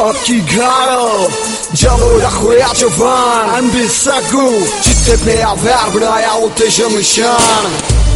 Aqui garo, Jalo da khoya chavan, ambisagu, jitte pe aver banaya utte shamshan.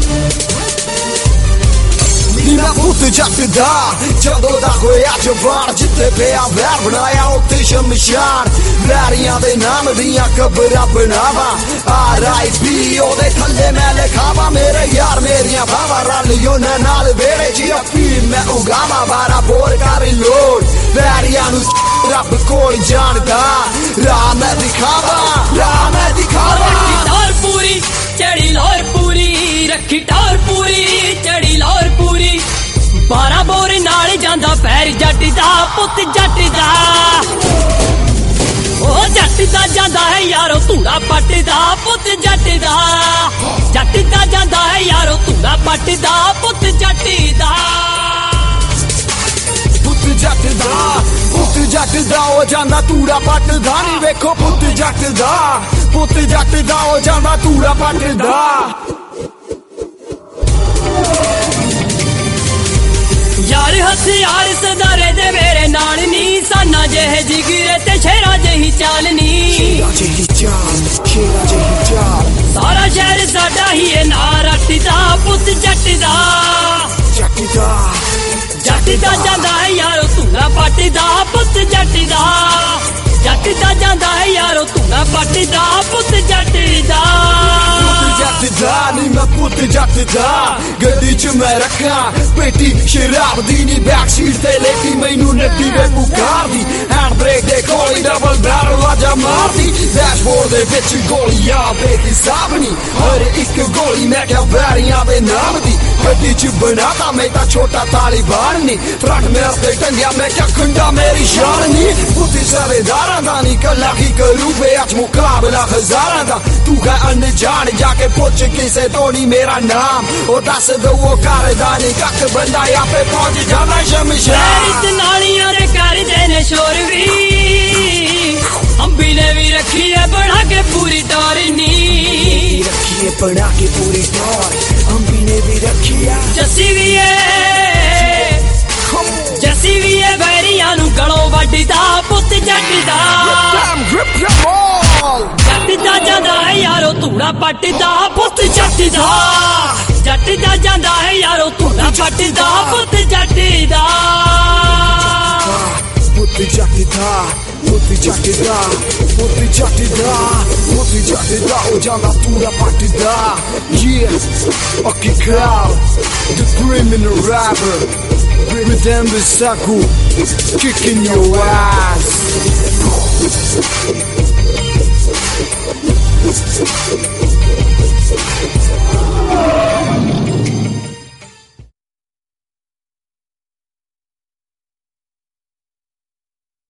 Nina put jatt da, Jalo da khoya chavan, jitte pe aver banaya utte shamshan. Lariyan de naam diyan kabra banawa, RIP ode thalle main likhawa, mere yaar meriyan bhawa raliyo naal bere ji appi main ugama bara bor kar lord. Lariyan nu रब कोल जानदा राह मैं दिखावा रखी टौर पूरी चढ़ी लाहौर पूरी रखी टौर पूरी चढ़ी लाहौर पूरी 12 बोर नाल जांदा पैर जट दा पुत जट दा ओ जट दा जांदा है यारो धूड़ा पट दा पुत जट दा जांदा है यारो धूड़ा पट दा पुत जट दा पुत जट दा ओ जांदा धूड़ा पट दा नी वेखो पुत जट दा ओ जांदा धूड़ा पट दा यार हथियार सदारे दे मेरे नाल नी साना जेहे जिगरे ते शेरा जेही चालनी सारा शहर साडा ही है ना रट दा पुत जट दा जांदा है यारो धूड़ा पट दा पुत जट दा जांदा है यारो धूड़ा पट दा पुत जट दा नी मैं पुत जट दा गड्डी च मैं रखा पेटी शराब दी नी बैक सीट ते लेटी मैनू नड्डी वे पुकार दी हैंड ब्रेक दे कोई डबल बैरल आजा मार दी डैशबोर्ड दे विच गोलियां बेहिसाब नी हर एक गोली मैं क्या बैरियां दे नाम दी गड्डी च बनाता मैं ता छोटा तालिबान नी फ्रंट मेरे ते टंगिया मैं क्या खंडा मेरी शान नी पुती सारेदारां दा नी कल्ला की करूं वे अज मुकाबला हजारां दा तू है अनजान जाके पुछ किसे तोड़ी मेरा नाम ओ दस दो वो कारदानी कख बंदा या पे पहुंच जाना शमशान नालियां रे कर देने शोर भी अंबी ने भी रखी है बना के पूरी टोर नी रखी है बना के पूरी टोर अंबी ने भी रखी है जसी भी है बैरियां नु गलों वड्डदा पुत जट दा जांदा है यारो धूड़ा पट दा पुत जट दा जांदा है यारो धूड़ा पट दा पुत जट दा पुत जट दा ओ जांदा धूड़ा पट दा yeah okay crowd the criminal rapper Rhythm Saku kicking your ass